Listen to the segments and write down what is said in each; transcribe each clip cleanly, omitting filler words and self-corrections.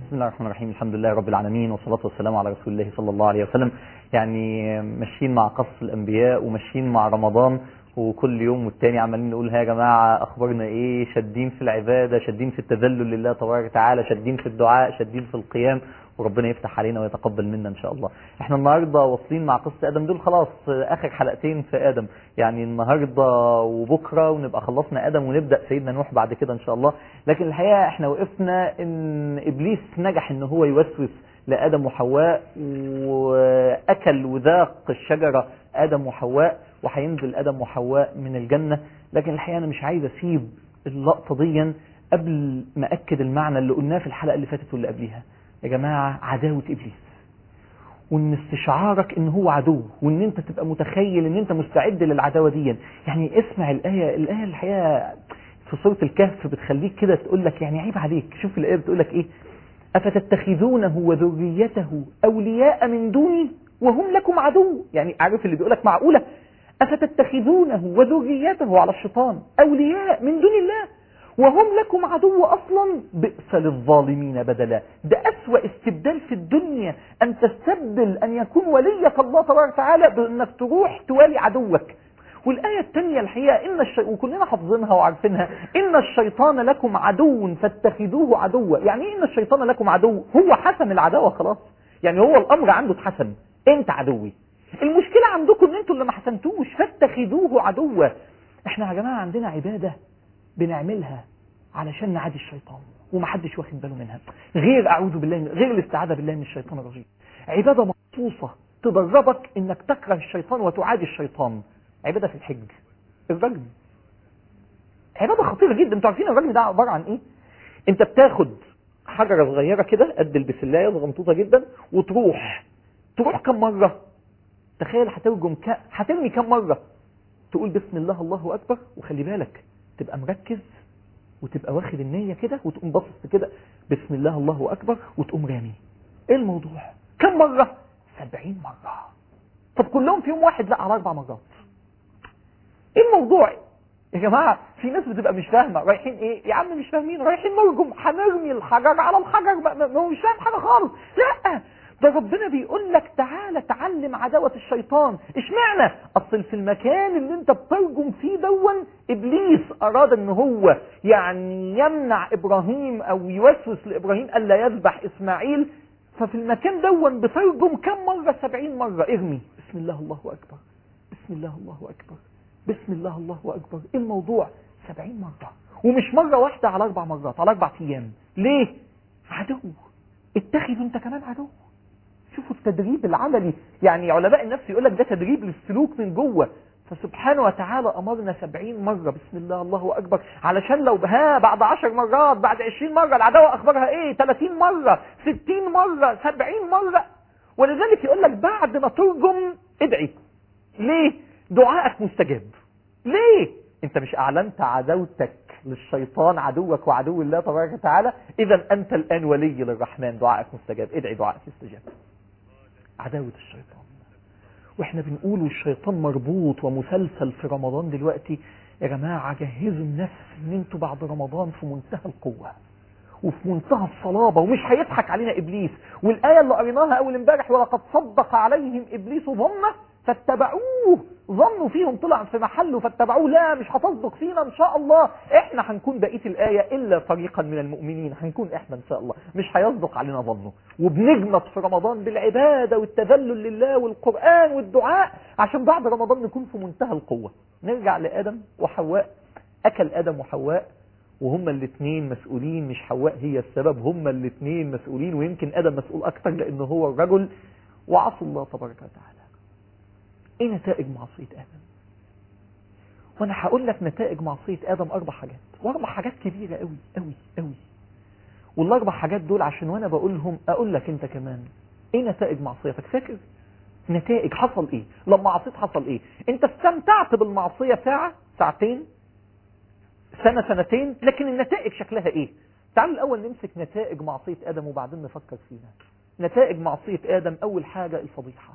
بسم الله الرحمن الرحيم. الحمد لله رب العالمين، والصلاة والسلام على رسول الله صلى الله عليه وسلم. يعني ماشيين مع قصص الأنبياء وماشيين مع رمضان، وكل يوم والتاني عمالين نقول يا جماعة أخبارنا إيه؟ شادين في العبادة، شادين في التذلل لله تبارك وتعالى، شادين في الدعاء، شادين في القيام، وربنا يفتح علينا ويتقبل منا إن شاء الله. احنا النهاردة واصلين مع قصة آدم، دول خلاص آخر حلقتين في آدم، يعني النهاردة وبكرة ونبقى خلصنا آدم ونبدأ سيدنا نوح بعد كده إن شاء الله. لكن الحقيقة احنا وقفنا إن إبليس نجح إن هو يوسوس لآدم وحواء، وأكل وذاق الشجرة آدم وحواء، وهينزل آدم وحواء من الجنة. لكن الحقيقة أنا مش عايز أسيب اللقطة دي قبل ما أكد المعنى اللي قلناه في الحلقة اللي فاتت واللي قبلها. يا جماعة، عداوة إبليس، وإن استشعارك إن هو عدو، وإن أنت تبقى متخيل إن أنت مستعد للعداوة دي. يعني اسمع الآية الحقيقة في سورة الكهف بتخليك كده تقول لك يعني عيب عليك. شوف الآية بتقول لك إيه: أفتتخذونه وذريته أولياء من دوني وهم لكم عدو. يعني عارف اللي بيقول لك معقولة؟ أفتتخذونه وذريته على الشيطان أولياء من دون الله وهم لكم عدو. أصلا بئس للظالمين بدلا. ده أسوأ استبدال في الدنيا، أن تستبدل أن يكون وليك الله تبارك وتعالى بأنك تروح توالي عدوك. والآية الثانية الحقيقة وكلنا حافظينها وعارفينها: إن الشيطان لكم عدو فاتخذوه عدوا. يعني إيه إن الشيطان لكم عدو؟ هو حسم العداوة خلاص، يعني هو الأمر عنده اتحسم، أنت عدوي. المشكلة عندكم إن أنتوا اللي ما حسنتوش، فاتخذوه عدوا. إحنا يا جماعة عندنا عبادة بنعملها علشان نعادي الشيطان ومحدش واخد باله منها، غير أعوذ بالله غير الاستعاذة بالله من الشيطان الرجيم. عبادة مخصوصة تدربك إنك تكره الشيطان وتعادي الشيطان. عبادة في الحج، الرجم. عبادة خطيرة جدا. انتوا عارفين الرجم ده عبارة عن ايه؟ انت بتاخد حجرة صغيرة كده قد البسلاية صغنطوطة جدا، وتروح كم مرة؟ تخيل هترمي كم مرة؟ تقول بسم الله الله أكبر، وخلي بالك تبقى مركز وتبقى واخد النية كده، وتقوم باصص كده بسم الله الله أكبر، وتقوم رامي. ايه الموضوع؟ كم مرة؟ 70 مرة. طب كلهم في يوم واحد؟ لا، على 4 مرات. ايه الموضوع يا جماعة؟ في ناس بتبقى مش فاهمة رايحين ايه. يا عم مش فاهمين، رايحين نرجم، هنرمي الحجر على الحجر، ما هو مش فاهم حاجة خالص. لا، ده ربنا بيقول لك تعالى تعلم عداوة الشيطان. اشمعنى؟ اصل في المكان اللي انت بترجم فيه ابليس اراد ان هو يعني يمنع ابراهيم او يوسوس لابراهيم الا يذبح اسماعيل. ففي المكان بترجم كم مرة؟ 70 مرة. ارمي بسم الله الله اكبر، بسم الله الله اكبر، بسم الله الله أكبر. إيه الموضوع؟ 70 مرة، ومش مرة واحدة، على 4 مرات، على 4 أيام. ليه؟ عدو. اتخذوا انت كمان عدو. شوفوا التدريب العملي. يعني علماء النفس يقول لك ده تدريب للسلوك من جوه. فسبحانه وتعالى أمرنا 70 مرة بسم الله الله أكبر، علشان لو بعد 10 مرات، بعد 20 مرة العداوة أخبارها إيه؟ 30 مرة، 60 مرة، 70 مرة. ولذلك يقول لك بعد ما ترجم ادعي. ليه؟ دعائك مستجاب. ليه؟ انت مش اعلنت عداوتك للشيطان، عدوك وعدو الله تبارك وتعالى؟ اذا انت الان ولي للرحمن، دعائك مستجاب. ادعي دعائك يستجاب. عداوة الشيطان، واحنا بنقول الشيطان مربوط ومسلسل في رمضان دلوقتي. يا جماعة جهزوا النفس ان انتوا بعد رمضان في منتهى القوة وفي منتهى الصلابة، ومش هيضحك علينا ابليس. والايه اللي قريناها اول امبارح: ولقد صدق عليهم ابليس ظنه فاتبعوه. ظنوا فيهم طلع في محله فاتبعوه. لا، مش هتصدق فينا ان شاء الله. احنا هنكون بقيه الايه الا فريقا من المؤمنين، هنكون احنا ان شاء الله، مش هيصدق علينا ظنه. وبنجمد في رمضان بالعباده والتذلل لله والقران والدعاء، عشان بعد رمضان نكون في منتهى القوه. نرجع لادم وحواء. اكل ادم وحواء، وهما الاثنين مسؤولين، مش حواء هي السبب، هما الاثنين مسؤولين، ويمكن ادم مسؤول اكتر لانه هو الرجل. وعصوا الله تبارك وتعالى. ايه نتائج معصية ادم؟ وانا هقول لك نتائج معصية ادم 4 حاجات، و4 حاجات كبيرة قوي قوي قوي. وال4 حاجات دول عشان وانا بقولهم اقول لك انت كمان ايه نتائج معصيتك. فاكر نتائج حصل ايه لما عصيت؟ حصل ايه؟ انت استمتعت بالمعصية ساعة، ساعتين، سنة، سنتين، لكن النتائج شكلها ايه؟ تعالوا الاول نمسك نتائج معصية ادم وبعدين نفكر فيها. نتائج معصية ادم: اول حاجة الفضيحة.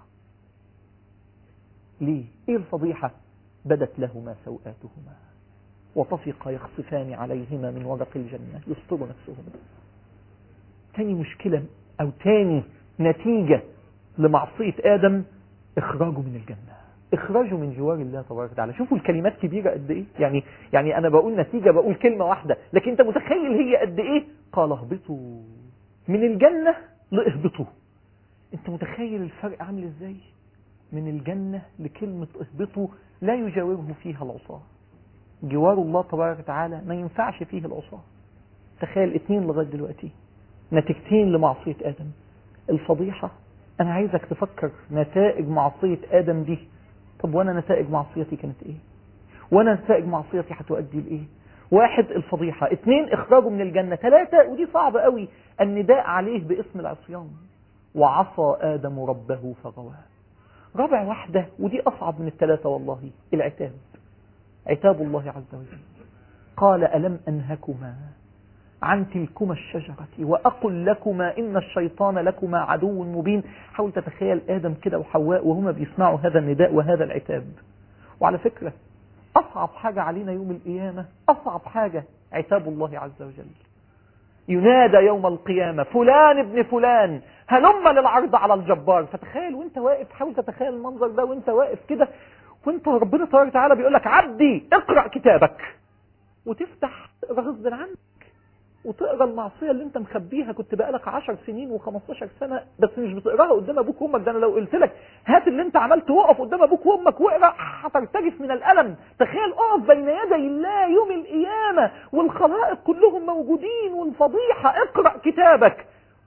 ليه؟ ايه الفضيحة؟ بدت لهما سوآتهما وطفقا يخصفان عليهما من ورق الجنة يستر نفسهما. تاني مشكلة او تاني نتيجة لمعصية ادم اخراجه من الجنة، اخراجه من جوار الله تبارك وتعالى. شوفوا الكلمات كبيرة قد ايه، يعني انا بقول نتيجة، بقول كلمة واحدة، لكن انت متخيل هي قد ايه؟ قال اهبطوا من الجنة لاهبطوا. انت متخيل الفرق عامل ازاي؟ من الجنة لكلمة اهبطوا لا يجاوره فيها العصاة. جوار الله تبارك وتعالى ما ينفعش فيه العصاة. تخيل 2 لغاية دلوقتي نتيجتين لمعصية آدم. الفضيحة، أنا عايزك تفكر نتائج معصية آدم دي. طب وأنا نتائج معصيتي كانت إيه؟ وأنا نتائج معصيتي هتؤدي لإيه؟ 1 الفضيحة، 2 إخراجه من الجنة، 3 ودي صعبة قوي النداء عليه باسم العصيان. وعصى آدم ربه فغوى. رابع واحدة ودي أصعب من ال3 والله، العتاب، عتاب الله عز وجل. قال ألم أنهكما عن تلكما الشجرة وأقل لكما إن الشيطان لكما عدو مبين. حاول تتخيل آدم كده وحواء وهما بيسمعوا هذا النداء وهذا العتاب. وعلى فكرة أصعب حاجة علينا يوم القيامة، أصعب حاجة عتاب الله عز وجل. ينادى يوم القيامة فلان ابن فلان هلم للعرض على الجبار. فتخيل وانت واقف، حاول تتخيل المنظر ده وانت واقف كده، وانت ربنا تبارك وتعالى بيقول لك عبدي اقرأ كتابك، وتفتح تقرأ غصب عنك وتقرأ المعصية اللي انت مخبيها كنت بقالك 10 سنين و15 سنة بس مش بتقراها قدام ابوك وامك. ده انا لو قلت لك هات اللي انت عملته وقف قدام ابوك وامك واقرأ هترتجف من الألم. تخيل اقف بين يدي الله يوم القيامة والخلائق كلهم موجودين والفضيحة، اقرأ كتابك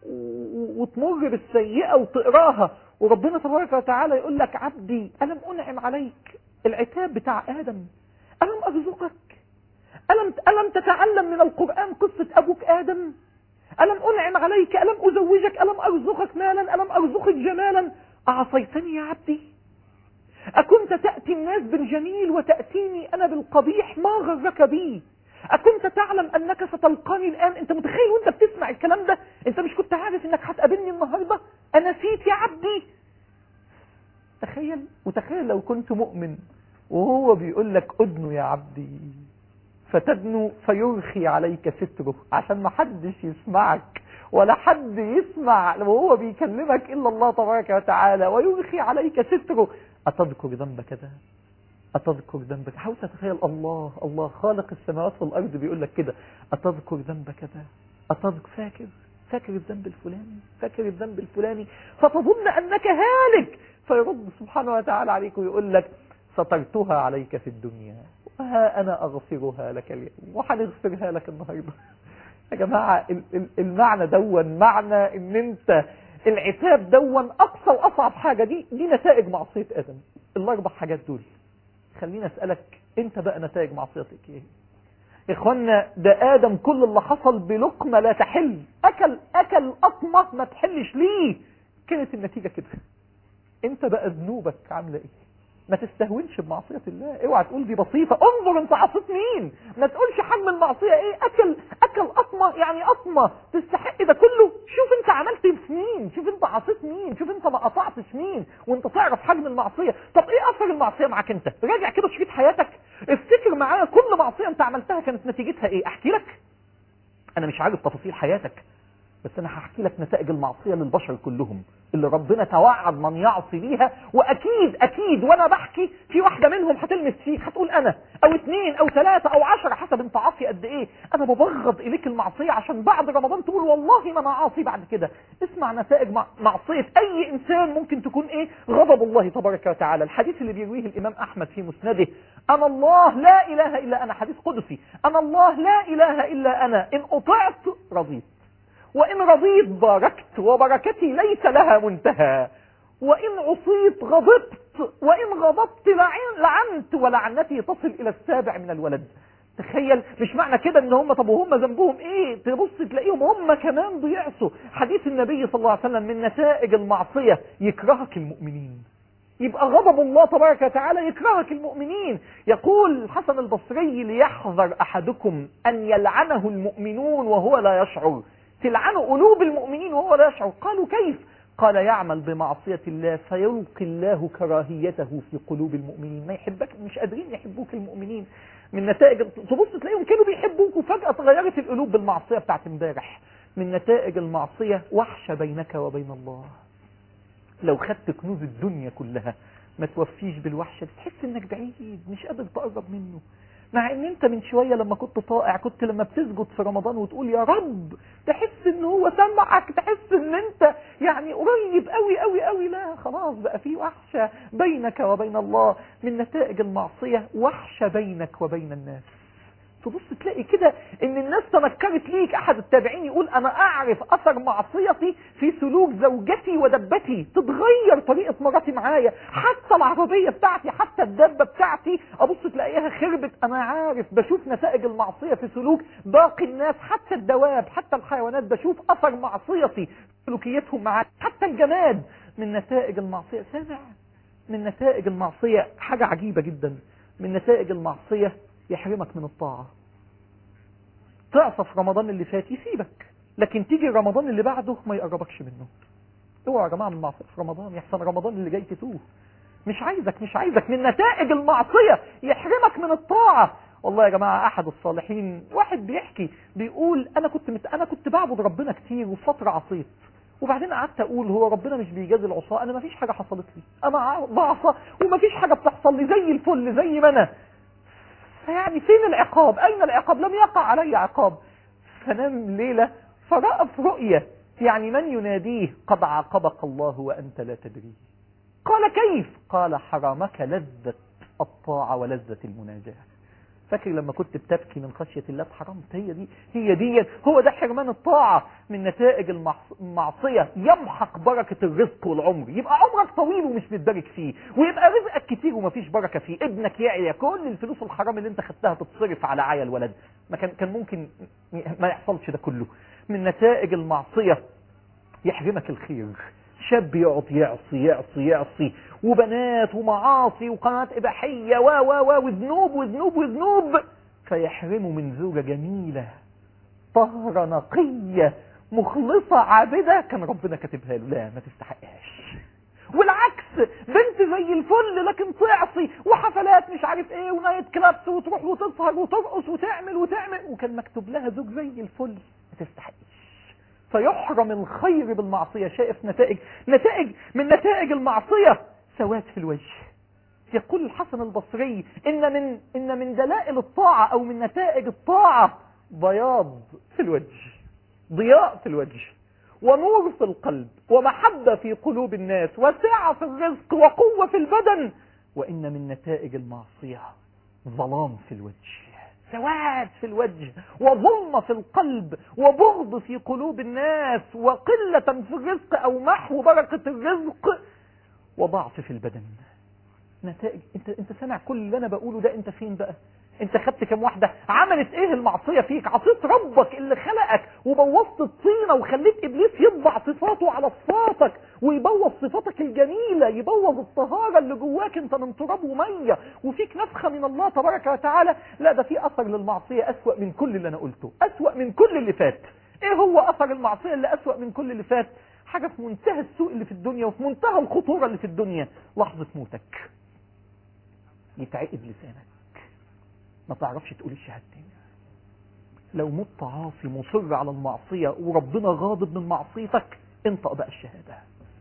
وتمر بالسيئة وتقراها، وربنا تبارك وتعالى يقول لك عبدي ألم أنعم عليك. العتاب بتاع آدم، ألم أرزقك، ألم تتعلم من القرآن قصة أبوك آدم؟ ألم أنعم عليك، ألم أزوجك، ألم أرزقك مالا، ألم أرزقك جمالا؟ أعصيتني يا عبدي؟ أكنت تأتي الناس بالجميل وتأتيني أنا بالقبيح؟ ما غرك بي؟ أكنت تعلم أنك ستلقاني الآن؟ أنت متخيل وأنت بتسمع الكلام ده؟ أنت مش كنت عارف أنك هتقابلني النهاردة؟ أنا نسيت يا عبدي؟ تخيل. وتخيل لو كنت مؤمن وهو بيقول لك أدنو يا عبدي، فتدنو فيرخي عليك ستره عشان ما حدش يسمعك ولا حد يسمع وهو بيكلمك إلا الله تبارك وتعالى، ويرخي عليك ستره. أتذكر ذنبك ده؟ أتذكر ذنبك؟ حاول تتخيل الله خالق السماوات والأرض بيقول لك كده، أتذكر ذنبك ده؟ أتذكر فاكر الذنب الفلاني، فاكر الذنب الفلاني، فتظن أنك هالك، فيرد سبحانه وتعالى عليك ويقول لك سترتها عليك في الدنيا وها أنا أغفرها لك اليوم، وحنغفرها لك النهاردة. يا جماعة المعنى دون معنى ان انت العتاب دون اقصى واصعب حاجة. دي نتائج معصية ادم، ال4 حاجات دول. خلينا اسألك انت بقى نتائج معصيتك ايه؟ يا اخوانا ده ادم كل اللي حصل بلقمة لا تحل، اكل قطمة ما تحلش ليه، كانت النتيجة كده. انت بقى ذنوبك عاملة ايه؟ ما تستهونش بمعصية الله، اوعى تقول دي بسيطة، انظر انت عصيت مين، ما تقولش حجم المعصية ايه، اكل قطمة يعني قطمة تستحق ده كله. شوف انت عملت في مين، شوف انت عصيت مين، شوف انت ما قطعتش مين، وانت تعرف حجم المعصية. طب ايه اثر المعصية معاك انت؟ راجع كده شريط حياتك، افتكر معايا كل معصية انت عملتها كانت نتيجتها ايه. احكي لك، انا مش عارف تفاصيل حياتك بس انا هحكي لك نتائج المعصية للبشر كلهم اللي ربنا توعد من يعصي بيها. واكيد وانا بحكي في واحدة منهم هتلمس فيك، هتقول انا او 2 أو 3 أو 10 حسب انت عاصي قد ايه. انا ببغض اليك المعصية عشان بعد رمضان تقول والله ما انا عاصي بعد كده. اسمع نتائج معصية اي انسان ممكن تكون ايه. غضب الله تبارك وتعالى، الحديث اللي بيرويه الامام احمد في مسنده، انا الله لا اله الا انا، حديث قدسي، انا الله لا اله الا انا، ان اطعت رضيت وإن رضيت باركت وبركتي ليس لها منتهى، وإن عصيت غضبت وإن غضبت لعنت ولعنتي تصل إلى 7 من الولد. تخيل، مش معنى كده ان هم طب وهم ذنبهم ايه، تبص تلاقيهم هم كمان بيعصوا. حديث النبي صلى الله عليه وسلم من نتائج المعصية يكرهك المؤمنين، يبقى غضب الله تبارك وتعالى يكرهك المؤمنين. يقول الحسن البصري ليحذر أحدكم أن يلعنه المؤمنون وهو لا يشعر. تلعنوا قلوب المؤمنين وهو لا يشعر. قالوا كيف؟ قال يعمل بمعصية الله فيلقي الله كراهيته في قلوب المؤمنين، ما يحبك، مش قادرين يحبوك المؤمنين. من نتائج تبص تلاقيهم كانوا بيحبوك وفجأة تغيرت القلوب بالمعصية بتاعت امبارح. من نتائج المعصية وحشة بينك وبين الله. لو خدت كنوز الدنيا كلها ما توفيش بالوحشة، تحس انك بعيد مش قادر تقرب منه. مع ان انت من شوية لما كنت طائع، كنت لما بتسجد في رمضان وتقول يا رب، تحس ان هو سمعك، تحس ان انت يعني قريب قوي قوي قوي. لا خلاص بقى في وحشة بينك وبين الله. من نتائج المعصية وحشة بينك وبين الناس. تبص تلاقي كده ان الناس تنكرت ليك. احد التابعين يقول انا اعرف اثر معصيتي في سلوك زوجتي ودبتي، تتغير طريقة مراتي معايا، حتى العربية بتاعتي، حتى الدبة بتاعتي ابص تلاقيها خربت. انا عارف، بشوف نتائج المعصية في سلوك باقي الناس، حتى الدواب، حتى الحيوانات، بشوف اثر معصيتي في سلوكيتهم معايا، حتى الجماد. من نتائج المعصية سامع، من نتائج المعصية حاجة عجيبة جدا. من نتائج المعصية يحرمك من الطاعة. تعصى في رمضان اللي فات يسيبك، لكن تيجي رمضان اللي بعده ما يقربكش منه. اوعى يا جماعه من المعصيه في رمضان، يحسن رمضان اللي جاي تتوه. مش عايزك. من نتائج المعصيه يحرمك من الطاعه. والله يا جماعه احد الصالحين واحد بيحكي بيقول انا كنت بعبد ربنا كتير وفتره عصيت، وبعدين قعدت اقول هو ربنا مش بيجازي العصاه، انا ما فيش حاجه حصلت لي، انا بعصى وما فيش حاجه بتحصل لي زي الفل زي ما انا. فيعني فين العقاب؟ أين العقاب؟ لم يقع علي عقاب. فنام ليلة فرأى في رؤية يعني من يناديه قد عاقبك الله وأنت لا تدري. قال كيف؟ قال حرامك لذة الطاعة ولذة المناجاة. فاكر لما كنت بتبكي من خشية الله حرمت؟ هي دي هو ده حرمان الطاعة. من نتائج المعصية يمحق بركة الرزق والعمر، يبقى عمرك طويل ومش متبارك فيه، ويبقى رزقك كتير ومفيش بركة فيه. ابنك يعيا، كل الفلوس الحرام اللي انت خدتها تتصرف على عيا الولد. ما كان ممكن ما يحصلش ده كله. من نتائج المعصية يحرمك الخير. شاب يقعد يعصي وبنات ومعاصي وقناة إباحية وذنوب فيحرمه من زوجة جميلة طهرة نقية مخلصة عابدة كان ربنا كاتبها له. لا ما تستحقهاش. والعكس، بنت زي الفل لكن تعصي وحفلات مش عارف ايه ونايت كلابس وتروح وتسهر وترقص وتعمل وكان مكتوب لها زوج زي الفل، ما تستحقش. فيحرم الخير بالمعصية. شايف نتائج من نتائج المعصية سواد في الوجه. يقول الحسن البصري إن من دلائل الطاعة أو من نتائج الطاعة بياض في الوجه، ضياء في الوجه، ونور في القلب، ومحبة في قلوب الناس، وسعة في الرزق، وقوة في البدن. وإن من نتائج المعصية ظلام في الوجه، سواد في الوجه، وظلمة في القلب، وبغض في قلوب الناس، وقلة في الرزق أو محو بركة الرزق، وضعف في البدن. نتائج. انت سامع كل اللي انا بقوله ده؟ انت فين بقى؟ انت خدت كم واحدة؟ عملت ايه المعصية فيك؟ عصيت ربك اللي خلقك وبوظت الطينة وخليت ابليس يطبع صفاته على صفاتك ويبوظ صفاتك الجميلة، يبوظ الطهارة اللي جواك. انت من تراب ومية وفيك نفخة من الله تبارك وتعالى. لا ده في اثر للمعصية اسوأ من كل اللي انا قلته، اسوأ من كل اللي فات. ايه هو اثر المعصية اللي اسوأ من كل اللي فات؟ حاجة في منتهى السوء اللي في الدنيا وفي منتهى الخطورة اللي في الدنيا. لحظة موتك يتعقد لسانك، ما تعرفش تقول الشهادتين. لو مت عاصي مصر على المعصية وربنا غاضب من معصيتك، انطق بقى الشهادة.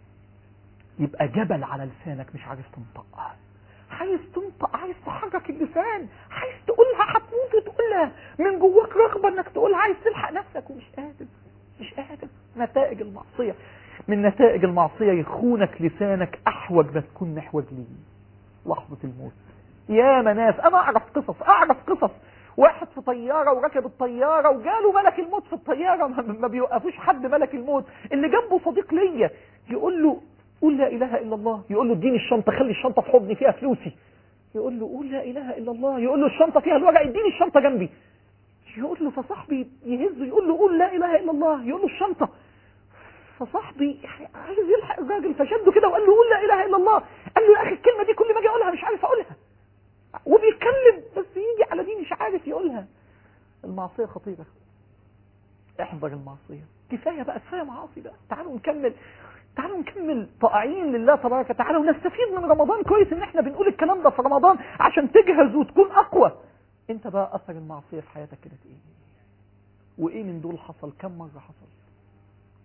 يبقى جبل على لسانك مش عارف تنطقها. عايز تنطق، عايز تحرك اللسان، عايز تقولها، هتموت وتقولها من جواك رغبة انك تقولها، عايز تلحق نفسك ومش قادر. نتائج المعصية. من نتائج المعصية يخونك لسانك احوج ما تكون محوج ليه. لحظة الموت. يا مناس، انا اعرف قصص واحد في طيارة وركب الطيارة وجاله ملك الموت في الطيارة، ما بيوقفوش حد ملك الموت. اللي جنبه صديق ليا يقول له قول لا اله الا الله، يقول له اديني الشنطة، خلي الشنطة في حضني فيها فلوسي. يقول له قول لا اله الا الله، يقول له الشنطة فيها الورق، اديني الشنطة جنبي. يقول له فصاحبي يهزه يقول له قول لا اله الا الله، يقول له الشنطة. فصاحبي عايز يلحق الراجل فشده كده وقال له قول لا اله الا الله. قال له يا اخي الكلمة دي كل ما اجي اقولها مش عارف اقولها، وبيتكلم بس يجي على دي مش عارف يقولها. المعصية خطيرة، احذر المعصية. كفاية معاصي بقى. تعالوا نكمل طائعين لله تبارك وتعالى ونستفيد من رمضان. كويس ان احنا بنقول الكلام ده في رمضان عشان تجهز وتكون اقوى. انت بقى اثر المعصية في حياتك كانت ايه؟ وايه من دول حصل؟ كم مرة حصل؟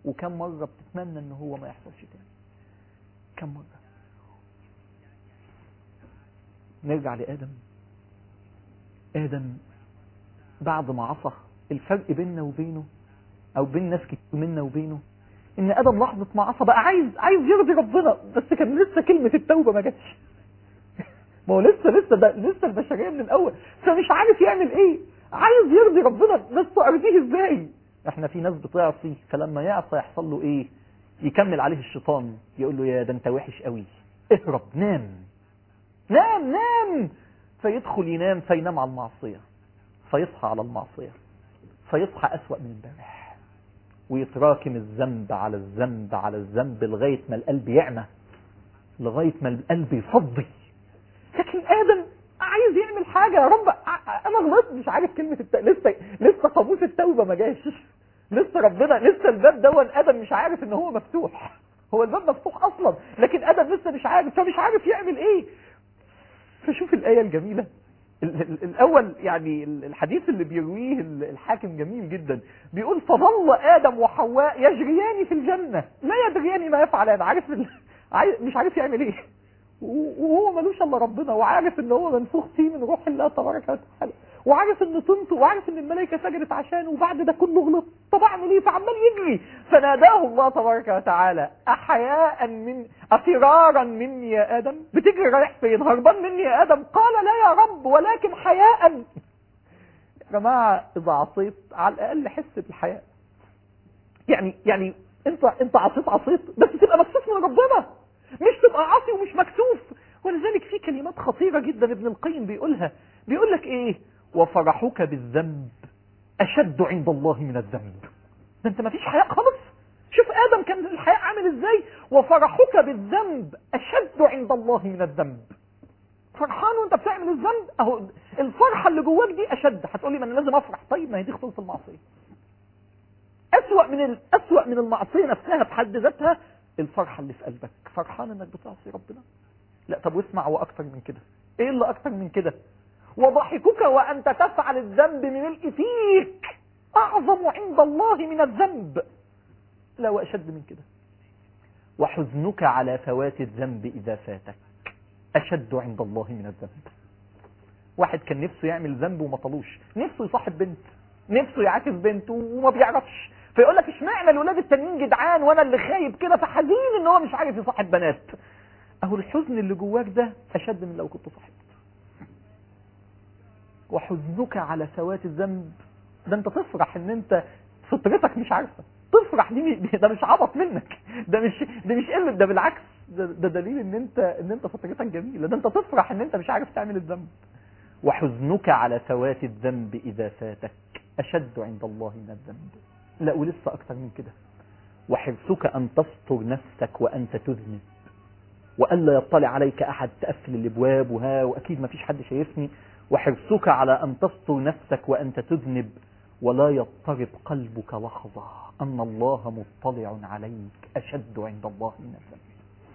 وكم مرة بتتمنى ان هو ما يحصلش تاني؟ كم مرة؟ نرجع لآدم. آدم بعد ما عصى، الفرق بيننا وبينه او بين ناس كتير منا وبينه ان آدم لحظة ما عصى بقى عايز يرضي ربنا، بس كان لسه كلمة التوبة ما جاتش. ما هو لسه البشرية من الاول، فمش عارف يعمل ايه، عايز يرضي ربنا بس ارضيه ازاي؟ احنا في ناس بتعصي، فلما يعصى يحصل له ايه؟ يكمل عليه الشيطان يقول له يا ده انت وحش قوي، اهرب، نام، فيدخل ينام، فينام على المعصية، فيصحى على المعصية، فيصحى أسوأ من امبارح، ويتراكم الذنب على الذنب على الذنب لغاية ما القلب يعمى، لغاية ما القلب يفضي. لكن آدم عايز يعمل حاجة، يا رب أنا غلطت، مش عارف كلمة لسه قاموس التوبة ما جاش، لسه الباب ده آدم مش عارف إن هو مفتوح، هو الباب مفتوح أصلا، لكن آدم لسه مش عارف، فمش عارف يعمل إيه. فشوف الآية الجميلة الأول، يعني الحديث اللي بيرويه الحاكم جميل جدا، بيقول فظل آدم وحواء يجريان في الجنة لا يدريان ما يفعلان، مش عارف يعمل ايه، وهو ملوش الا ربنا، وعارف ان هو منفوخ فيه من روح الله تبارك وتعالى، وعارف ان طنته، وعارف ان الملائكه سجدت عشانه، وبعد ده كله غلط، طب اعمل ايه؟ فعمال يجري، فناداه الله تبارك وتعالى افرارا مني يا ادم، بتجري رايح فين؟ هربان مني يا ادم؟ قال لا يا رب ولكن حياء. يا جماعه اذا عصيت على الاقل حس بالحياء، يعني انت عصيت بس تبقى مكسوف من ربنا، مش تبقى عاصي ومش مكسوف. ولذلك في كلمات خطيرة جدا ابن القيم بيقول لك ايه؟ وفرحك بالذنب اشد عند الله من الذنب. ده انت ما فيش حياء خالص. شوف آدم كان الحياء عامل ازاي، وفرحك بالذنب اشد عند الله من الذنب. فرحان وانت بتعمل الذنب، اهو الفرحة اللي جواك دي اشد. هتقولي ما انا لازم افرح، طيب ما هي دي خطوة المعصية. أسوأ من المعصية نفسها بحد ذاتها الفرحة اللي في قلبك، فرحان انك بتعصي ربنا. لا طب واسمع، واكتر من كده، ايه اللي اكتر من كده؟ وضحكك وانت تفعل الذنب بملء فيك اعظم عند الله من الذنب، لا واشد من كده. وحزنك على فوات الذنب اذا فاتك اشد عند الله من الذنب. واحد كان نفسه يعمل ذنب وما طلوش، نفسه يصاحب بنت، نفسه يعاكس بنت وما بيعرفش، فيقول لك اشمعنى الولاد التانيين جدعان وانا اللي خايب كده، فحزين ان هو مش عارف يصاحب بنات. اهو الحزن اللي جواك ده اشد من لو كنت صاحبت. وحزنك على فوات الذنب، ده انت تفرح ان انت فطرتك مش عارفه، تفرح ده مش عبط منك، ده مش قله، ده بالعكس، ده دليل ان انت فطرتك جميله، ده انت تفرح ان انت مش عارف تعمل الذنب. وحزنك على فوات الذنب اذا فاتك اشد عند الله من الذنب. لا ولسه اكتر من كده. وحرصك ان تستر نفسك وانت تذنب والا يطلع عليك احد، تقفل الابواب واكيد ما فيش حد شايفني. وحرصك على ان تستر نفسك وانت تذنب ولا يضطرب قلبك لحظه ان الله مطلع عليك اشد عند الله من الذنب.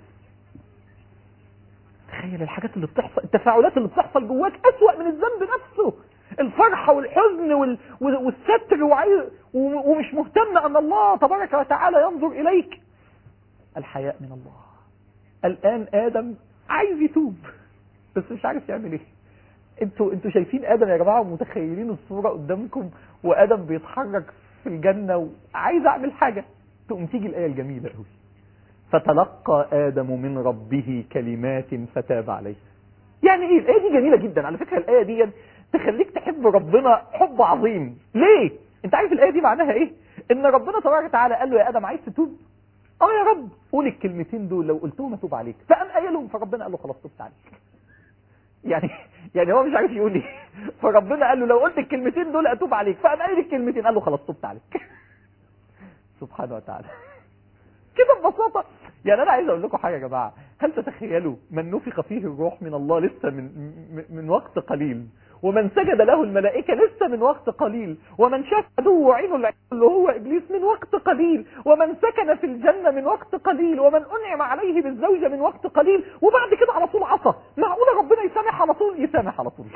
تخيل الحاجات اللي بتحصل، التفاعلات اللي بتحصل جواك اسوأ من الذنب نفسه. الفرحة والحزن والستر ومش مهتم ان الله تبارك وتعالى ينظر اليك. الحياء من الله. الان آدم عايز يتوب بس مش عارف يعمل ايه. انتوا شايفين آدم يا جماعة، متخيلين الصورة قدامكم، وآدم بيتحرك في الجنة وعايز اعمل حاجة، تقوم تيجي الآية الجميلة قوي. فتلقى آدم من ربه كلمات فتاب عليه. يعني ايه الآية دي؟ جميلة جدا على فكرة. الآية دي تخليك تحب ربنا حب عظيم. ليه؟ انت عارف الآية دي معناها ايه؟ ان ربنا تبارك وتعالى قال له يا آدم عايز تتوب؟ يا رب قول الكلمتين دول لو قلتهم اتوب عليك. فقام قايلهم، فربنا قال له خلاص تبت عليك. يعني هو مش عارف يقول ايه، فربنا قال له لو قلت الكلمتين دول اتوب عليك، فقام قايل الكلمتين قال له خلاص تبت عليك. سبحانه وتعالى كده ببساطة. يعني انا عايز اقول لكم حاجة يا جماعة، هل تتخيلوا من نفخ فيه الروح من الله لسه من وقت قليل، ومن سجد له الملائكة لسه من وقت قليل، ومن شاف عدوه عينه اللي هو ابليس من وقت قليل، ومن سكن في الجنة من وقت قليل، ومن انعم عليه بالزوجة من وقت قليل، وبعد كده على طول عصى. معقولة ربنا يسامح على طول؟ يسامح على طول.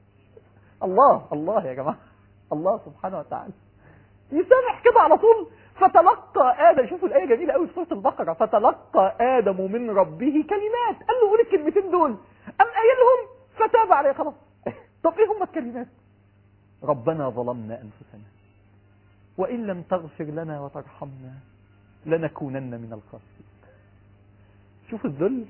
الله يا جماعة، الله سبحانه وتعالى يسامح كده على طول. فتلقى آدم، شوفوا الآية جميلة قوي في سورة البقرة، فتلقى آدم من ربه كلمات، قال له قول الكلمتين دول، قام قايلهم فتاب عليه خلاص. طب ايه هم الكلمات؟ ربنا ظلمنا أنفسنا وإن لم تغفر لنا وترحمنا لنكونن من الخاسرين. شوفوا الذل،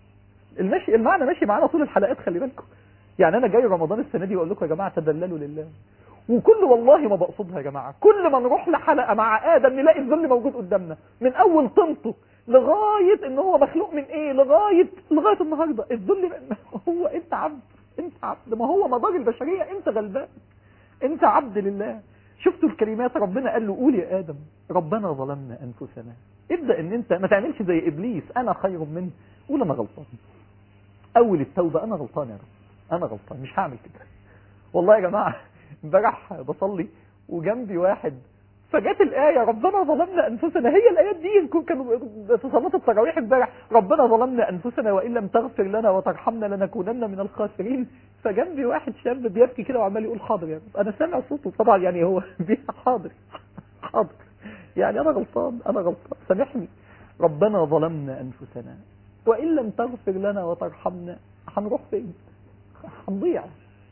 المعنى ماشي معانا طول الحلقات، خلي بالكم. يعني انا جاي رمضان السنه دي واقول لكم يا جماعه تدللوا لله، وكل والله ما بقصدها يا جماعه، كل ما نروح لحلقه مع ادم نلاقي الذل موجود قدامنا، من اول طنطه لغايه ان هو مخلوق من ايه، لغايه النهارده الذل. هو انت عبد، ما هو مدار البشريه، انت غلبان، انت عبد لله. شفتوا الكلمات؟ ربنا قال له قول يا ادم ربنا ظلمنا انفسنا. ابدا ان انت ما تعملش زي ابليس، انا خير منه، قول انا غلطان. اول التوبه انا غلطان يا رب، انا غلطان، مش هعمل كده. والله يا جماعه امبارح بصلي وجنبي واحد، فجت الايه ربنا ظلمنا انفسنا، هي الايات دي كانوا في صلاه التراويح امبارح، ربنا ظلمنا انفسنا وان لم تغفر لنا وترحمنا لنكونن من الخاسرين. فجنبي واحد شاب بيبكي كده وعمال يقول حاضر يا رب، انا سامع صوته طبعا، يعني هو حاضر حاضر، يعني انا غلطان سامحني. ربنا ظلمنا انفسنا وان لم تغفر لنا وترحمنا، هنروح فين؟ هنضيع.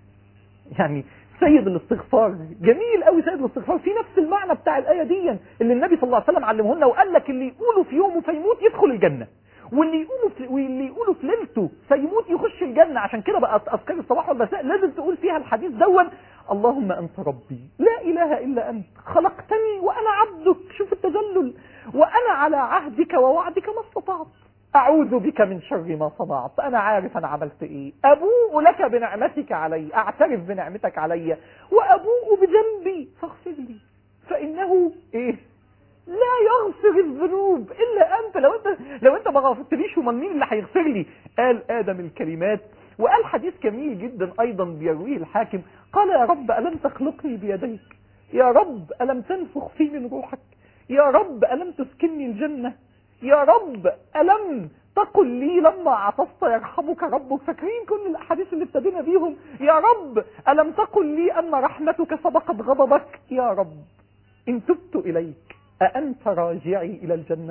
يعني سيد الاستغفار جميل قوي، سيد الاستغفار في نفس المعنى بتاع الايه دي اللي النبي صلى الله عليه وسلم علمه لنا، وقال لك اللي يقوله في يومه فيموت يدخل الجنه، واللي يقوله في ليلته فيموت يخش الجنه. عشان كده بقى اذكار الصباح والمساء لازم تقول فيها الحديث دون: اللهم انت ربي لا اله الا انت خلقتني وانا عبدك، شوف التذلل، وانا على عهدك ووعدك ما استطعت، اعوذ بك من شر ما صنعت، انا عارف انا عملت ايه، ابوء لك بنعمتك علي، اعترف بنعمتك علي، وابوء بذنبي فاغفر لي فانه ايه لا يغفر الذنوب الا انت. لو انت ما غفرتليش امال مين اللي هيغفر لي؟ قال ادم الكلمات. وقال حديث جميل جدا ايضا بيرويه الحاكم، قال يا رب الم تخلقني بيديك، يا رب الم تنفخ في من روحك، يا رب الم تسكنني الجنه، يا رب ألم تقل لي لما عطست يرحمك ربك. فاكرين كل الأحاديث اللي ابتدينا بيهم؟ يا رب ألم تقل لي أن رحمتك سبقت غضبك، يا رب إن تبت إليك أأنت راجعي إلى الجنة؟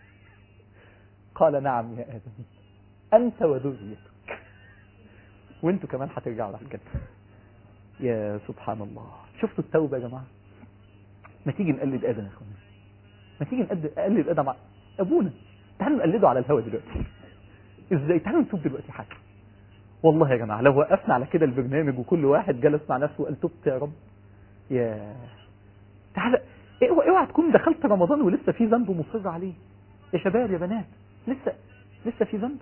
قال نعم يا آدم أنت وذريتك، وانتوا كمان هترجعوا للجنة. يا سبحان الله، شفتوا التوبة يا جماعة؟ ما تيجي نقلد آدم يا اخوانا، ما تيجي نقلد آدم ابونا. تعالوا نقلده على الهوا دلوقتي. ازاي؟ تعالوا نتوب دلوقتي حاجه. والله يا جماعه لو وقفنا على كده البرنامج وكل واحد جلس مع نفسه وقال تبت يا رب، يا تعالى اوعى تكون دخلت رمضان ولسه في ذنب مصر عليه. يا شباب يا بنات، لسه في ذنب.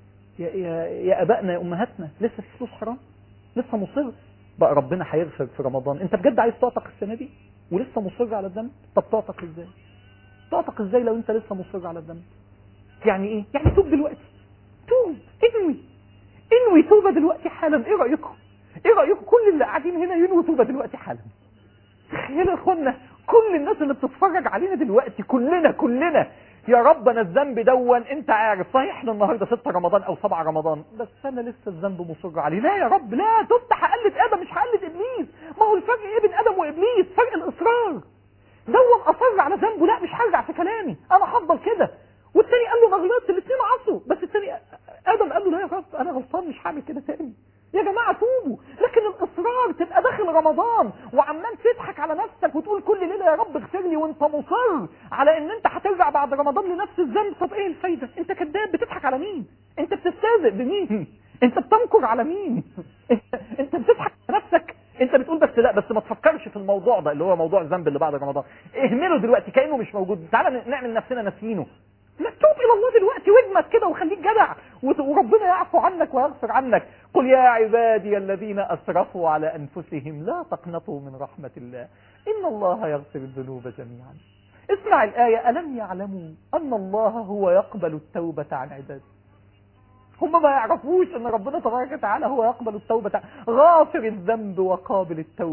يا ابائنا يا امهاتنا، لسه في فلوس حرام، لسه مصر. بقى ربنا هيغفر في رمضان. انت بجد عايز تعتق السنه دي ولسه مصر على الذنب؟ طب تعتق ازاي؟ تعتق ازاي لو انت لسه مصر على الذنب؟ يعني ايه؟ يعني توب دلوقتي، توب، انوي توبه دلوقتي حالا. ايه رايكم كل اللي قاعدين هنا ينوي توبه دلوقتي حالا؟ تخيلوا يا اخوانا كل الناس اللي بتتفرج علينا دلوقتي، كلنا يا رب انا الذنب دون انت عارف، صحيح احنا النهارده 6 رمضان او 7 رمضان، بس انا لسه الذنب مصر عليه. لا يا رب لا، تبت هقلد ادم مش هقلد ابليس. ما هو الفرق ايه بين ادم وابليس؟ فرق الاصرار. دون اصر على ذنبه، لا مش هرجع في كلامي، انا هفضل كده. والتاني قال له ما غلطت، الاثنين عصوا، بس التاني ادم قال له لا يا رب انا غلطان مش هعمل كده تاني. يا جماعه توبوا. لكن الاصرار تبقى داخل رمضان وعمال تضحك على نفسك وتقول كل ليله يا رب اغفر لي، وانت مصر على ان انت هترجع بعد رمضان لنفس الذنب. طب ايه الفايده؟ انت كذاب، بتضحك على مين؟ انت بتستهزئ بمين؟ انت بتنكر على مين؟ انت بتضحك على نفسك. انت بتقول بس لا، بس ما تفكرش في الموضوع ده اللي هو موضوع الذنب اللي بعد رمضان، اهمله دلوقتي كانه مش موجود. تعالى نعمل نفسنا ناسيينه. لا، توب الى الله دلوقتي واجمد كده وخليك جدع، وربنا يعفو عنك ويغفر عنك. قل يا عبادي الذين اسرفوا على انفسهم لا تقنطوا من رحمه الله ان الله يغفر الذنوب جميعا. اسمع الايه: الم يعلموا ان الله هو يقبل التوبه عن عباده. هم ما يعرفوش ان ربنا تبارك وتعالى هو يقبل التوبه، غافر الذنب وقابل التوب.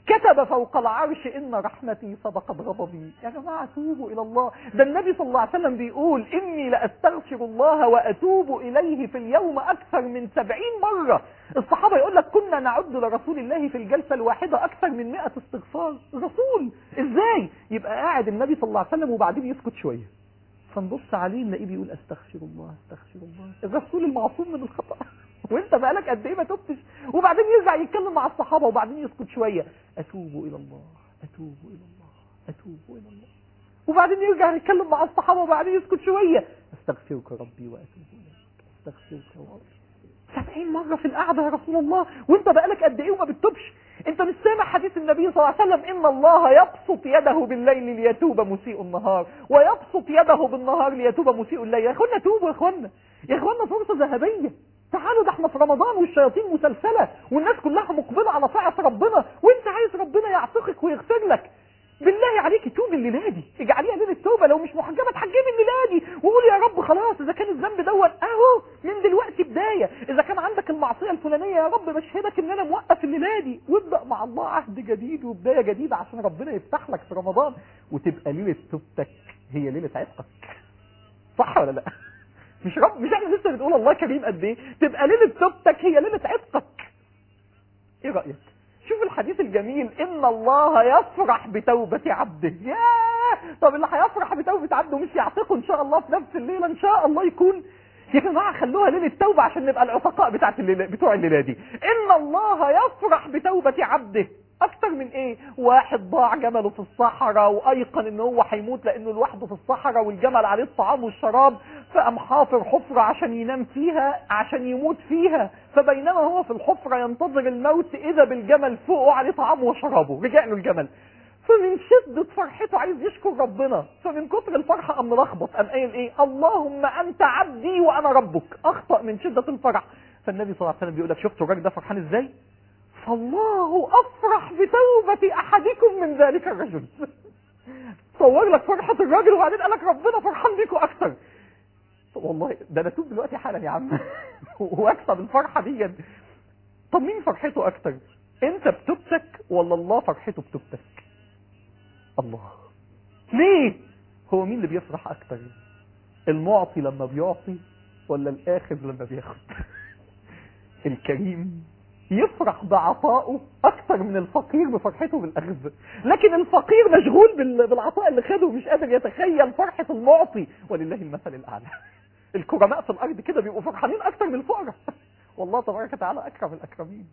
كتب فوق العرش إن رحمتي سبقت غضبي. يا جماعة توبوا إلى الله. ده النبي صلى الله عليه وسلم بيقول إني لأستغفر الله وأتوب إليه في اليوم أكثر من 70 مرة. الصحابة يقول لك كنا نعد لرسول الله في الجلسة الواحدة أكثر من 100 استغفار. رسول إزاي يبقى قاعد النبي صلى الله عليه وسلم وبعدين يسكت شوية، فنبص عليه نلاقيه بيقول أستغفر الله أستغفر الله. الرسول المعصوم من الخطأ، وانت بقالك قد ايه ما تبتش، وبعدين يرجع يتكلم مع الصحابه وبعدين يسكت شويه، اتوب الى الله اتوب الى الله اتوب الى الله، وبعدين يرجع يتكلم مع الصحابه وبعدين يسكت شويه، استغفرك ربي واتوب اليك استغفرك ربي. 70 مره في القعده يا رسول الله، وانت بقالك قد ايه وما بتتوبش؟ انت مش سامع حديث النبي صلى الله عليه وسلم ان الله يبسط يده بالليل ليتوب مسيء النهار ويبسط يده بالنهار ليتوب مسيء الليل. يا اخوانا توبوا يا اخوانا، يا اخوانا فرصه ذهبيه. تعالوا، ده احنا في رمضان والشياطين مسلسله والناس كلها مقبله على طاعه ربنا، وانت عايز ربنا يعتقك ويغفر لك. بالله عليك توب الليله دي، اجعليها ليله توبه. لو مش محجبه تحجبي الليله دي وقولي يا رب خلاص اذا كان الذنب دوت اهو من دلوقتي بدايه، اذا كان عندك المعصيه الفلانيه يا رب بشهدك ان انا موقف الليله دي، وابدا مع الله عهد جديد وبدايه جديده عشان ربنا يفتح لك في رمضان وتبقى ليله توبتك هي ليله عتقك. صح ولا لا؟ مش احنا لسه بنقول الله كريم قد ايه؟ تبقى ليله توبتك هي ليله عتقك. ايه رايك؟ شوف الحديث الجميل، ان الله يفرح بتوبه عبده. ياه، طب اللي هيفرح بتوبه عبده مش يعتقه ان شاء الله في نفس الليله ان شاء الله يكون؟ يا جماعه خلوها ليله توبه عشان نبقى العتقاء بتوع الليله دي. ان الله يفرح بتوبه عبده اكتر من ايه؟ واحد ضاع جمله في الصحراء وايقن ان هو هيموت لانه لوحده في الصحراء والجمل عليه الطعام والشراب، فقام حافر حفره عشان ينام فيها عشان يموت فيها، فبينما هو في الحفره ينتظر الموت اذا بالجمل فوقه عليه طعامه وشرابه، رجع له الجمل، فمن شدة فرحته عايز يشكر ربنا، فمن كتر الفرحة قام ملخبط، قام قايل ايه؟ اللهم انت عبدي وانا ربك. اخطأ من شدة الفرح. فالنبي صلى الله عليه وسلم بيقول لك شفتوا الراجل ده فرحان ازاي؟ فالله افرح بتوبة احدكم من ذلك الرجل. صور لك فرحة الراجل وبعدين قال لك ربنا فرحان بيكوا اكتر. والله ده انا توب دلوقتي حالا يا عم واكسب الفرحة دي. طب مين فرحته اكتر؟ انت بتوبتك ولا الله فرحته بتوبتك؟ الله. ليه؟ هو مين اللي بيفرح اكتر؟ المعطي لما بيعطي ولا الاخذ لما بياخد؟ الكريم يفرح بعطائه اكتر من الفقير بفرحته بالاخذ، لكن الفقير مشغول بالعطاء اللي خده ومش قادر يتخيل فرحة المعطي. ولله المثل الاعلى. الكرماء في الارض كده بيبقوا فرحانين اكتر من الفقراء. والله تبارك وتعالى اكرم الاكرمين.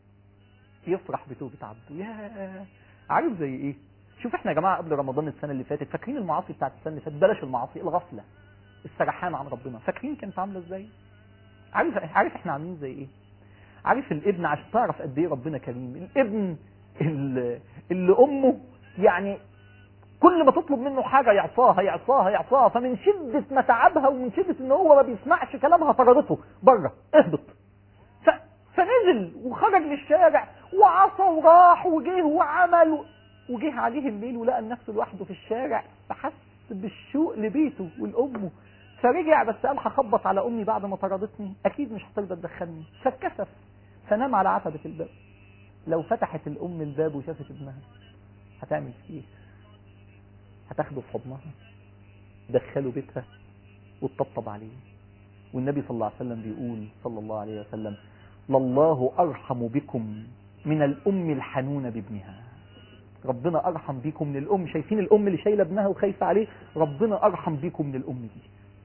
يفرح بتوبة عبده. يا عارف زي ايه؟ شوف احنا يا جماعه قبل رمضان السنه اللي فاتت فاكرين المعاصي بتاعت السنه اللي فاتت؟ بلاش المعاصي، الغفله، السرحان عن ربنا، فاكرين كانت عامله ازاي؟ عارف احنا عاملين زي ايه؟ عارف الابن، عشان تعرف قد ايه ربنا كريم، الابن اللي امه يعني كل ما تطلب منه حاجه يعصاها، فمن شده ما تعبها ومن شده ان هو ما بيسمعش كلامها طردته بره، اهبط. فنزل وخرج للشارع وعصى وراح وجه وعمل وجه عليه الليل ولقى نفسه لوحده في الشارع، فحس بالشوق لبيته ولأمه، فرجع بس قال هخبط على أمي بعد ما طردتني أكيد مش هتقدر تدخلني، فاتكسف فنام على عتبة الباب. لو فتحت الأم الباب وشافت ابنها هتعمل فيه ايه؟ هتاخده في حضنها، تدخله بيتها وتطبطب عليه. والنبي صلى الله عليه وسلم بيقول صلى الله عليه وسلم لله أرحم بكم من الأم الحنون بابنها. ربنا أرحم بيكم من الأم. شايفين الأم اللي شايلة ابنها وخايفة عليه؟ ربنا أرحم بيكم من الأم دي.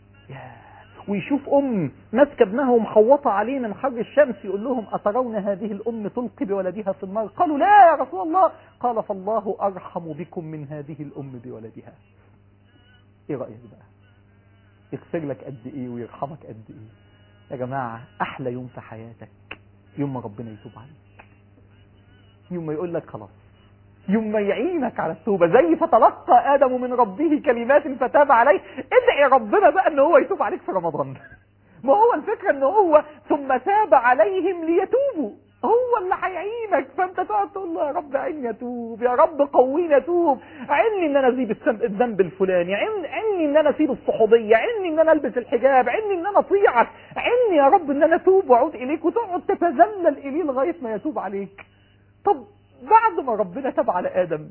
ويشوف أم ماسكة ابنها ومحوطة عليه من حر الشمس، يقول لهم أترون هذه الأم تلقي بولدها في النار؟ قالوا لا يا رسول الله. قال فالله أرحم بكم من هذه الأم بولدها. إيه رأيك بقى؟ يغفر لك قد إيه ويرحمك قد إيه؟ يا جماعة أحلى يوم في حياتك يوم ما ربنا يتوب عليك، يوم ما يقول لك خلاص، يوم ما يعينك على التوبة، زي فتلقى آدم من ربه كلمات فتاب عليه. ادعي ربنا بقى ان هو يتوب عليك في رمضان. ما هو الفكرة ان هو ثم تاب عليهم ليتوبوا، هو اللي هيعينك. فانت تقعد تقول له يا رب عيني اتوب، يا رب قويني اتوب، عيني ان انا اسيب الذنب الفلاني، عيني ان انا اسيب الصحوبيه، عيني ان انا البس الحجاب، عيني ان انا اطيعك، عيني يا رب ان انا اتوب واعود اليك، وتقعد تتذلل اليه لغايه ما يتوب عليك. طب بعد ما ربنا تاب على آدم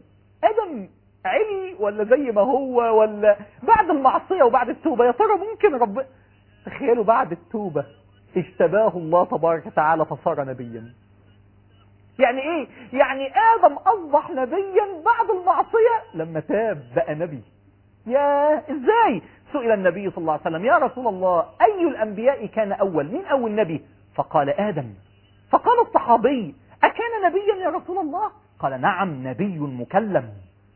علي ولا زي ما هو، ولا بعد المعصية وبعد التوبة؟ يا ترى ممكن ربنا، تخيلوا بعد التوبة اجتباه الله تبارك وتعالى فصار نبيا. يعني ايه؟ يعني آدم أصبح نبيا بعد المعصية، لما تاب بقى نبي. يا ازاي؟ سئل النبي صلى الله عليه وسلم: يا رسول الله، أي الأنبياء كان أول؟ مين أول نبي؟ فقال آدم. فقال الصحابي: أكان نبيا يا رسول الله؟ قال: نعم، نبي مكلم.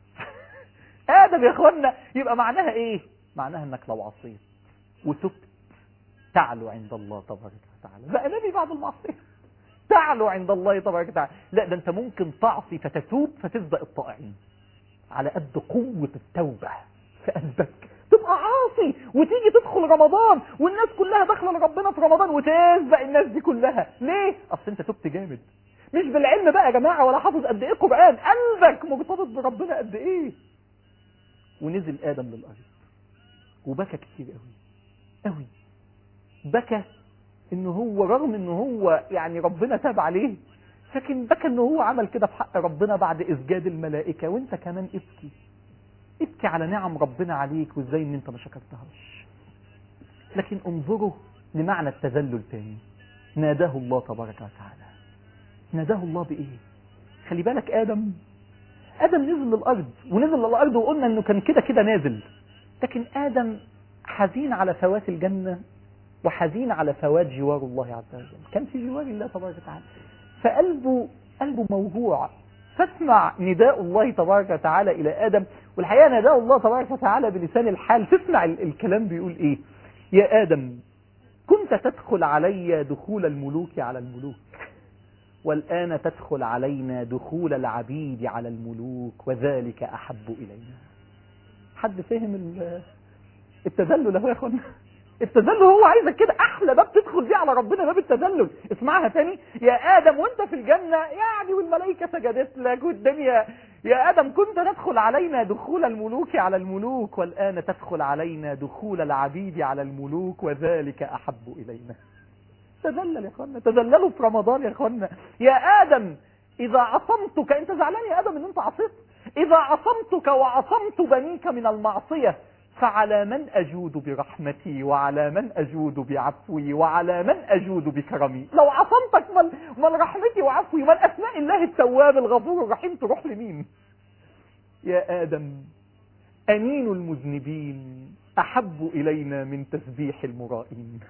آدم يا اخوانا، يبقى معناها ايه؟ معناها انك لو عصيت وتبت تعلو عند الله تبارك وتعالى. بقى نبي بعد المعصية، تعلو عند الله تبارك وتعالى. لا، ده انت ممكن تعصي فتتوب فتسبق الطائعين على قد قوة التوبة في قلبك. تبقى عاصي وتيجي تدخل رمضان والناس كلها داخله لربنا في رمضان وتسبق الناس دي كلها. ليه؟ اصل انت تبت جامد، مش بالعلم بقى يا جماعه، ولا حافظ قد ايه قرآن، قلبك مرتبط بربنا قد ايه. ونزل آدم للأرض وبكى كتير قوي، بكى انه هو رغم انه هو يعني ربنا تاب عليه، لكن بكى انه هو عمل كده في حق ربنا بعد اسجاد الملائكة. وانت كمان ابكي على نعم ربنا عليك وازاي ان انت ما شكرتهاش. لكن انظروا لمعنى التذلل تاني. ناداه الله تبارك وتعالى. ناداه الله بايه؟ خلي بالك، آدم نزل للأرض، ونزل للأرض وقلنا انه كان كده نازل، لكن آدم حزين على فوات الجنة وحزين على فوات جوار الله عز وجل. كان في جوار الله تبارك وتعالى، فقلبه موجوع. فاسمع نداء الله تبارك وتعالى إلى آدم. والحقيقة نداء الله تبارك وتعالى بلسان الحال. تسمع الكلام بيقول إيه؟ يا آدم، كنت تدخل علي دخول الملوك على الملوك، والآن تدخل علينا دخول العبيد على الملوك، وذلك أحب إلينا. حد فهم التذلل اهو يا اخوانا؟ التذلل هو عايزك كده، احلى باب تدخل بيه على ربنا باب التذلل. اسمعها تاني. يا آدم، وانت في الجنة يعني والملائكة سجدت لك والدنيا، يا آدم كنت تدخل علينا دخول الملوك على الملوك، والآن تدخل علينا دخول العبيد على الملوك، وذلك أحب إلينا. تذلل يا اخوانا، تذللوا في رمضان يا اخوانا. يا آدم، إذا عصمتك، انت زعلان يا آدم ان انت عصيت؟ إذا عصمتك وعصمت بنيك من المعصية، فعلى من أجود برحمتي، وعلى من أجود بعفوي، وعلى من أجود بكرمي؟ لو عصمتك من رحمتي وعفوي، من أسماء الله التواب الغفور الرحيم، تروح لمين؟ يا آدم، أنين المذنبين أحب إلينا من تسبيح المرائين.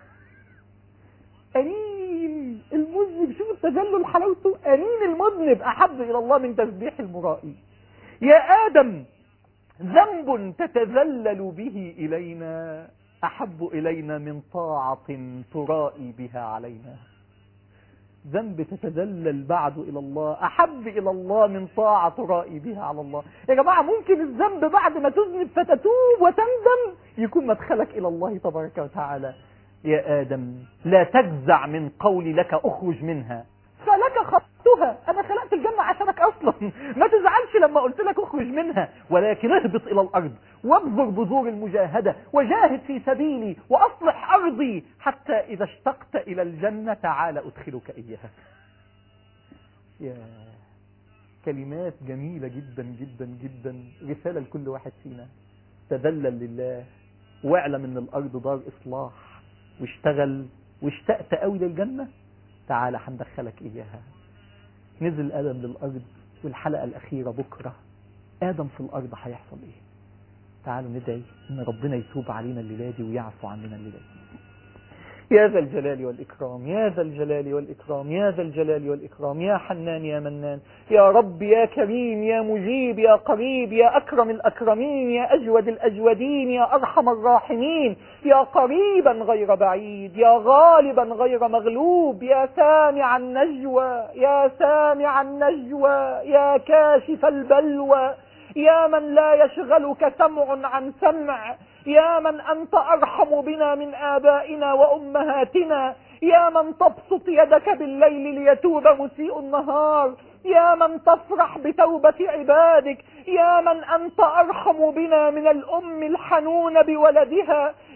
أنين المذنب، شوف التذلل حلاوته، أنين المذنب أحب إلى الله من تسبيح المرائي. يا آدم، ذنب تتذلل به إلينا أحب إلينا من طاعة ترائي بها علينا. ذنب تتذلل بعد إلى الله أحب إلى الله من طاعة ترائي بها على الله. يا جماعة، ممكن الذنب بعد ما تذنب فتتوب وتندم يكون مدخلك إلى الله تبارك وتعالى. يا آدم، لا تجزع من قولي لك أخرج منها، فلك خلقتها. أنا خلقت الجنة عشانك أصلا، ما تزعلش لما قلت لك أخرج منها، ولكن اهبط إلى الأرض وابذر بذور المجاهدة وجاهد في سبيلي وأصلح أرضي، حتى إذا اشتقت إلى الجنة تعال أدخلك إياها. يا كلمات جميلة جدا جدا جدا، رسالة لكل واحد فينا. تذلل لله واعلم ان الأرض دار إصلاح، واشتغل واشتقت قوي للجنة، تعالى هندخلك إياها. نزل آدم للأرض، والحلقة الأخيرة بكرة آدم في الأرض هيحصل إيه؟ تعالوا ندعي إن ربنا يتوب علينا الليلة دي ويعفو عننا الليلة دي. يا ذا الجلال والإكرام، يا ذا الجلال والإكرام، يا ذا الجلال والإكرام، يا حنان يا منان، يا رب يا كريم يا مجيب يا قريب يا أكرم الأكرمين يا أجود الأجودين يا أرحم الراحمين، يا قريبا غير بعيد، يا غالبا غير مغلوب، يا سامع النجوى، يا سامع النجوى، يا كاشف البلوى، يا من لا يشغلك سمع عن سمع، يا من أنت أرحم بنا من آبائنا وأمهاتنا، يا من تبسط يدك بالليل ليتوب مسيء النهار، يا من تفرح بتوبة عبادك، يا من أنت أرحم بنا من الأم الحنون بولدها،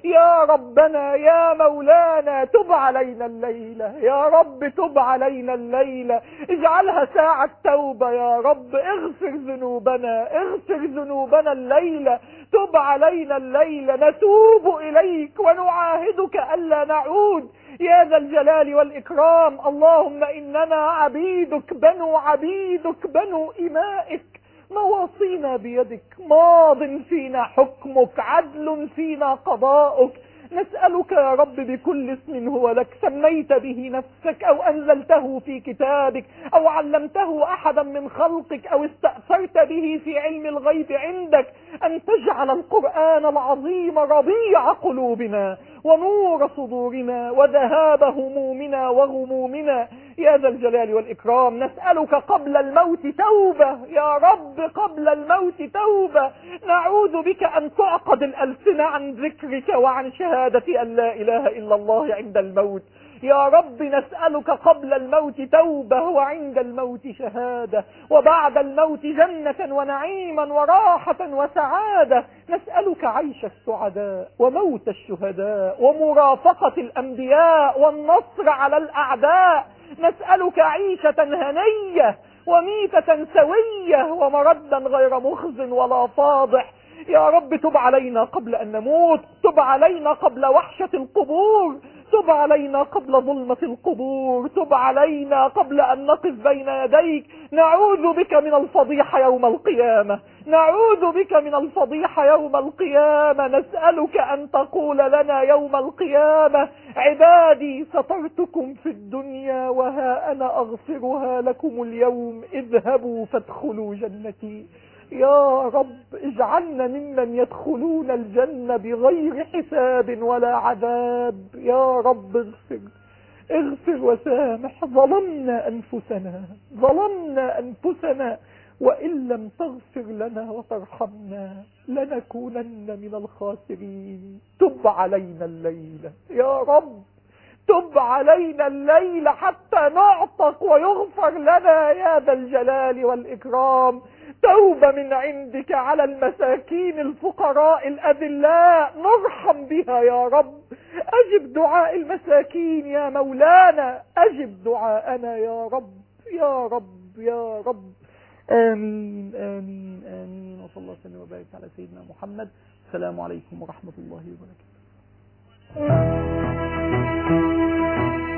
يا ربنا يا مولانا تب علينا الليلة، يا رب تب علينا الليلة، اجعلها ساعة توبة يا رب، اغفر ذنوبنا الليلة، تب علينا الليلة، نتوب إليك ونعاهدك ألا نعود يا ذا الجلال والإكرام. اللهم إننا عبيدك بنو إمائك، نواصينا بيدك، ماض فينا حكمك، عدل فينا قضاؤك. نسألك يا رب بكل اسم هو لك سميت به نفسك أو أنزلته في كتابك أو علمته أحدا من خلقك أو استأثرت به في علم الغيب عندك، أن تجعل القرآن العظيم ربيع قلوبنا ونور صدورنا وذهاب همومنا وغمومنا يا ذا الجلال والإكرام. نسألك قبل الموت توبة يا رب، قبل الموت توبة، نعوذ بك أن تعقد الألسنة عن ذكرك وعن شهادة أن لا إله إلا الله عند الموت يا رب. نسألك قبل الموت توبة وعند الموت شهادة وبعد الموت جنة ونعيما وراحة وسعادة. نسألك عيش السعداء وموت الشهداء ومرافقة الأنبياء والنصر على الأعداء. نسألك عيشة هنية وميتة سوية ومردا غير مخز ولا فاضح يا رب. تب علينا قبل أن نموت، تب علينا قبل وحشة القبور، تب علينا قبل ظلمة القبور، تب علينا قبل أن نقف بين يديك. نعوذ بك من الفضيحة يوم القيامة، نعوذ بك من الفضيحة يوم القيامة. نسألك أن تقول لنا يوم القيامة عبادي سترتكم في الدنيا وها أنا أغفرها لكم اليوم، اذهبوا فادخلوا جنتي. يا رب اجعلنا ممن يدخلون الجنة بغير حساب ولا عذاب يا رب. اغفر وسامح، ظلمنا أنفسنا وإن لم تغفر لنا وترحمنا لنكونن من الخاسرين. تب علينا الليلة يا رب، تب علينا الليلة حتى نعتق ويغفر لنا يا ذا الجلال والإكرام. توبة من عندك على المساكين الفقراء الأذلاء نرحم بها يا رب. أجب دعاء المساكين يا مولانا، أجب دعاءنا يا رب يا رب يا رب. آمين آمين آمين. وصلى الله وسلم وبارك على سيدنا محمد. السلام عليكم ورحمة الله وبركاته.